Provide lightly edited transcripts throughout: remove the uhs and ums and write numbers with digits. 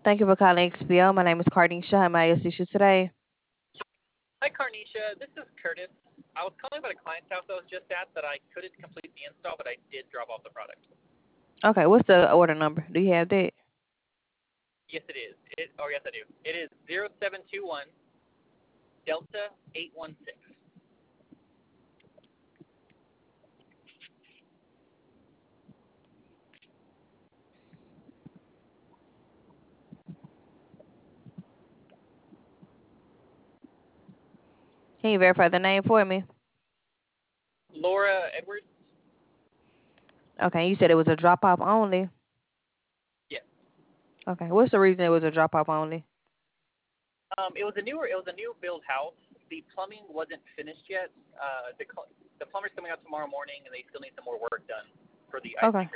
Thank you for calling XPO. My name is Cardisha. How may I assist you today? Hi, Carnisha. This is Curtis. I was calling about a client's house I was just at that I couldn't complete the install, but I did drop off the product. Okay, what's the order number? Do you have that? Yes, it is. Yes, I do. It is 0721 Delta 816. Can you verify the name for me? Laura Edwards? Okay, you said it was a drop off only. Yes. Okay, what's the reason it was a drop off only? It was a new build house. The plumbing wasn't finished yet. The plumber's coming out tomorrow morning, and they still need some more work done for the ice Okay, maker.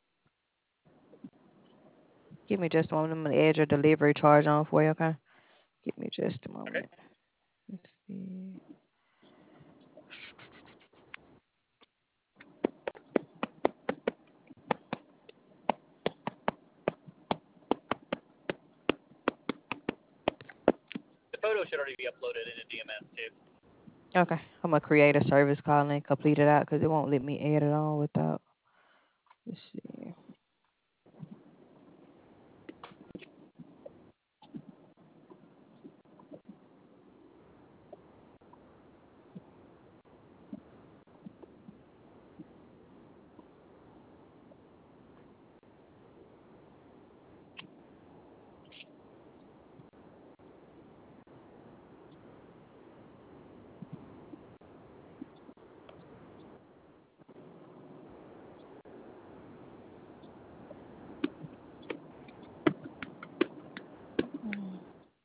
give me just a moment. I'm gonna add your delivery charge on for you. Okay, give me just a Okay. moment. Let's see. The photo should already be uploaded in a DMS too. Okay, I'm gonna create a service call and complete it out because it won't let me add it on without. Let's see. Hmm.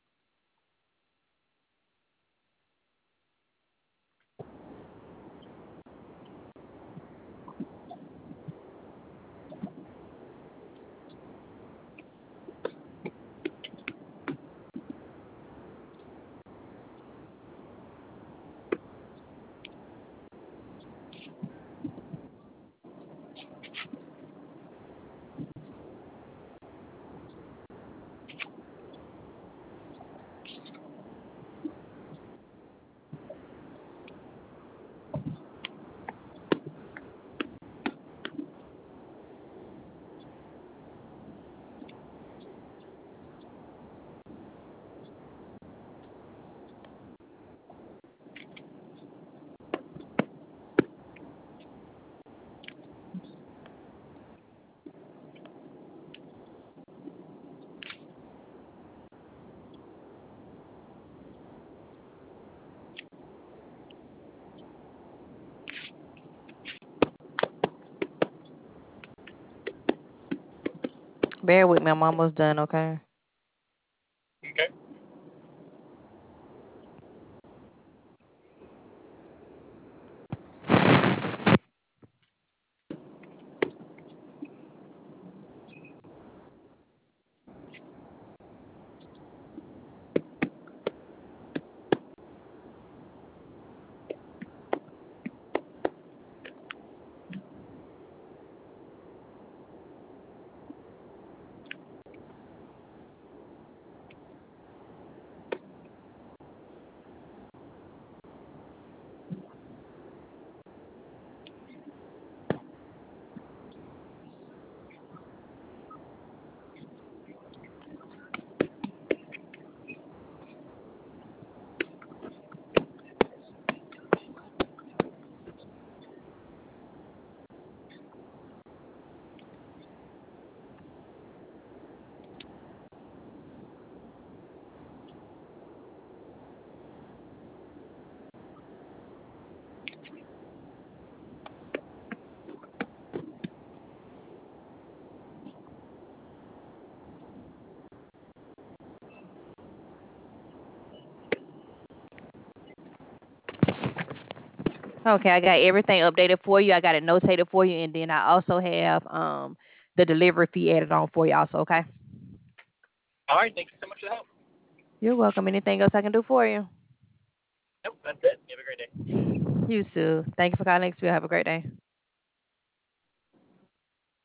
Bear with me. I'm almost done. Okay. Okay. Okay, I got everything updated for you. I got it notated for you, and then I also have the delivery fee added on for you also. Okay. All right. Thank you so much for the help. You're welcome. Anything else I can do for you? Nope, that's it. You have a great day. You too. Thank you for calling XP. Have a great day.